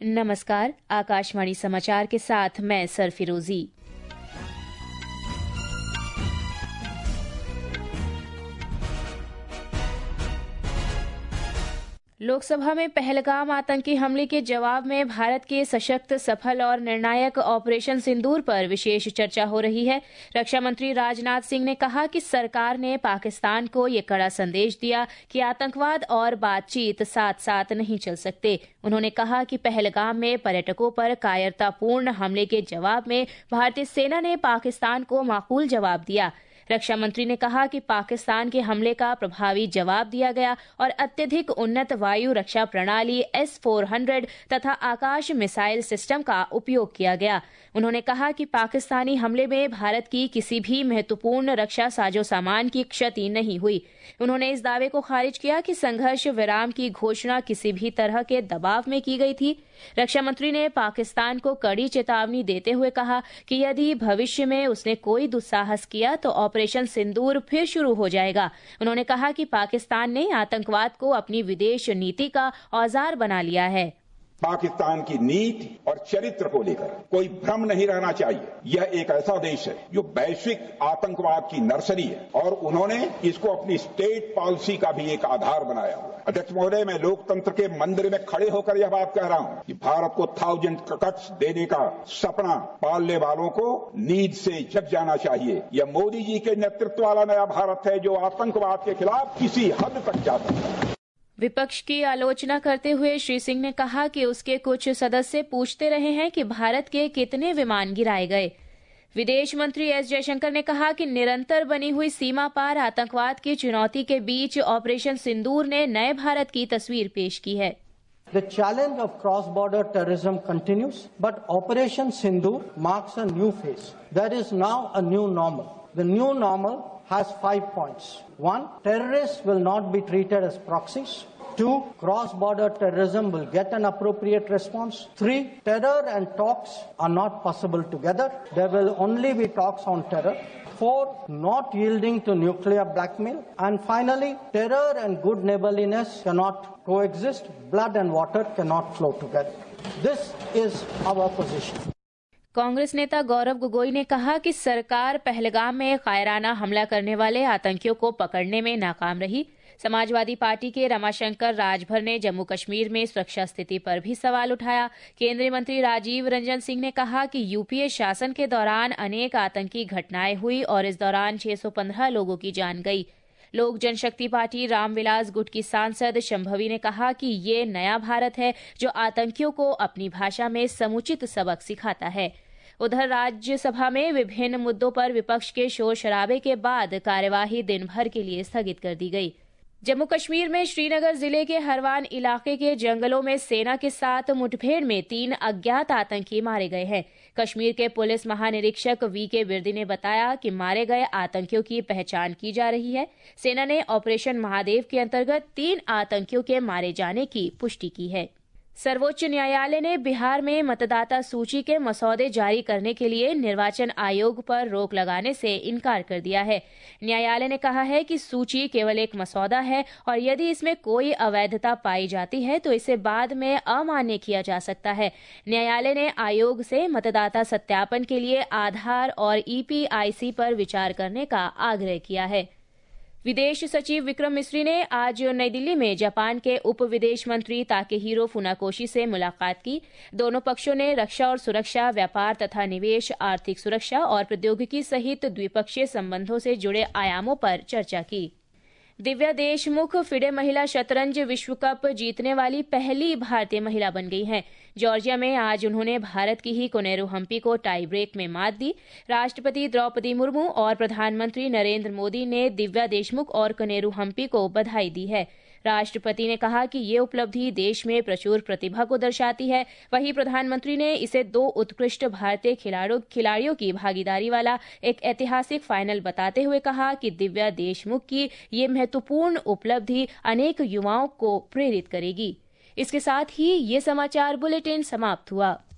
नमस्कार, आकाशवाणी समाचार के साथ मैं सरफिरोजी। लोकसभा में पहलगाम आतंकी हमले के जवाब में भारत के सशक्त, सफल और निर्णायक ऑपरेशन सिंदूर पर विशेष चर्चा हो रही है। रक्षा मंत्री राजनाथ सिंह ने कहा कि सरकार ने पाकिस्तान को ये कड़ा संदेश दिया कि आतंकवाद और बातचीत साथ साथ नहीं चल सकते। उन्होंने कहा कि पहलगाम में पर्यटकों पर कायरतापूर्ण हमले के जवाब में भारतीय सेना ने पाकिस्तान को माकूल जवाब दिया। रक्षा मंत्री ने कहा कि पाकिस्तान के हमले का प्रभावी जवाब दिया गया और अत्यधिक उन्नत वायु रक्षा प्रणाली S-400 तथा आकाश मिसाइल सिस्टम का उपयोग किया गया। उन्होंने कहा कि पाकिस्तानी हमले में भारत की किसी भी महत्वपूर्ण रक्षा साजो सामान की क्षति नहीं हुई। उन्होंने इस दावे को खारिज किया कि संघर्ष विराम की घोषणा किसी भी तरह के दबाव में की गई थी। रक्षा मंत्री ने पाकिस्तान को कड़ी चेतावनी देते हुए कहा कि यदि भविष्य में उसने कोई दुस्साहस किया तो ऑपरेशन सिंदूर फिर शुरू हो जाएगा। उन्होंने कहा कि पाकिस्तान ने आतंकवाद को अपनी विदेश नीति का औजार बना लिया है। पाकिस्तान की नीति और चरित्र को लेकर कोई भ्रम नहीं रहना चाहिए। यह एक ऐसा देश है जो वैश्विक आतंकवाद की नर्सरी है और उन्होंने इसको अपनी स्टेट पॉलिसी का भी एक आधार बनाया हुआ है। अध्यक्ष महोदय, मैं लोकतंत्र के मंदिर में खड़े होकर यह बात कह रहा हूं कि भारत को 1000 कट्स देने का सपना पालने वालों को नींद से जग जाना चाहिए। यह मोदी जी के नेतृत्व वाला नया भारत है जो आतंकवाद के खिलाफ किसी हद तक जा सकता है। विपक्ष की आलोचना करते हुए श्री सिंह ने कहा कि उसके कुछ सदस्य पूछते रहे हैं कि भारत के कितने विमान गिराए गए। विदेश मंत्री एस जयशंकर ने कहा कि निरंतर बनी हुई सीमा पार आतंकवाद की चुनौती के बीच ऑपरेशन सिंदूर ने नए भारत की तस्वीर पेश की है। The challenge of cross-border terrorism continues, but Operation Sindoor marks a new phase. There is now a new normal. The new normal has 5 points. 1. Terrorists will not be treated as proxies. 2. Cross-border terrorism will get an appropriate response. 3. Terror and talks are not possible together. There will only be talks on terror. 4. Not yielding to nuclear blackmail. And finally, terror and good neighborliness cannot coexist. Blood and water cannot flow together. This is our position. Congress नेता गौरव गोगोई ने कहा कि सरकार पहलगाम में कायराना हमला करने वाले आतंकियों को पकड़ने में नाकाम रही। समाजवादी पार्टी के रमाशंकर राजभर ने जम्मू कश्मीर में सुरक्षा स्थिति पर भी सवाल उठाया। केंद्रीय मंत्री राजीव रंजन सिंह ने कहा कि यूपीए शासन के दौरान अनेक आतंकी घटनाएं हुई और इस दौरान 615 लोगों की जान गई। लोक जनशक्ति पार्टी रामविलास गुट की सांसद शंभवी ने कहा कि ये नया भारत है जो आतंकियों को अपनी भाषा में समुचित सबक सिखाता है। उधर राज्यसभा में विभिन्न मुद्दों पर विपक्ष के शोर शराबे के बाद कार्यवाही दिन भर के लिए स्थगित कर दी गई। जम्मू कश्मीर में श्रीनगर जिले के हरवान इलाके के जंगलों में सेना के साथ मुठभेड़ में 3 अज्ञात आतंकी मारे गए हैं। कश्मीर के पुलिस महानिरीक्षक वीके बिर्दी ने बताया कि मारे गए आतंकियों की पहचान की जा रही है। सेना ने ऑपरेशन महादेव के अंतर्गत 3 आतंकियों के मारे जाने की पुष्टि की है। सर्वोच्च न्यायालय ने बिहार में मतदाता सूची के मसौदे जारी करने के लिए निर्वाचन आयोग पर रोक लगाने से इनकार कर दिया है। न्यायालय ने कहा है कि सूची केवल एक मसौदा है और यदि इसमें कोई अवैधता पाई जाती है तो इसे बाद में अमान्य किया जा सकता है। न्यायालय ने आयोग से मतदाता सत्यापन के लिए आधार और EPIC पर विचार करने का आग्रह किया है। विदेश सचिव विक्रम मिस्री ने आज नई दिल्ली में जापान के उप विदेश मंत्री ताकेहिरो फुनाकोशी से मुलाकात की। दोनों पक्षों ने रक्षा और सुरक्षा, व्यापार तथा निवेश, आर्थिक सुरक्षा और प्रौद्योगिकी सहित द्विपक्षीय संबंधों से जुड़े आयामों पर चर्चा की। दिव्या देशमुख फिडे महिला शतरंज विश्व कप जीतने वाली पहली भारतीय महिला बन गई हैं। जॉर्जिया में आज उन्होंने भारत की ही कोनेरू हम्पी को टाई ब्रेक में मात दी। राष्ट्रपति द्रौपदी मुर्मू और प्रधानमंत्री नरेंद्र मोदी ने दिव्या देशमुख और कोनेरू हम्पी को बधाई दी है। राष्ट्रपति ने कहा कि ये उपलब्धि देश में प्रचुर प्रतिभा को दर्शाती है। वहीं प्रधानमंत्री ने इसे 2 उत्कृष्ट भारतीय खिलाड़ियों की भागीदारी वाला एक ऐतिहासिक फाइनल बताते हुए कहा कि दिव्या देशमुख की ये महत्वपूर्ण उपलब्धि अनेक युवाओं को प्रेरित करेगी। इसके साथ ही ये समाचार बुलेटिन समाप्त हुआ।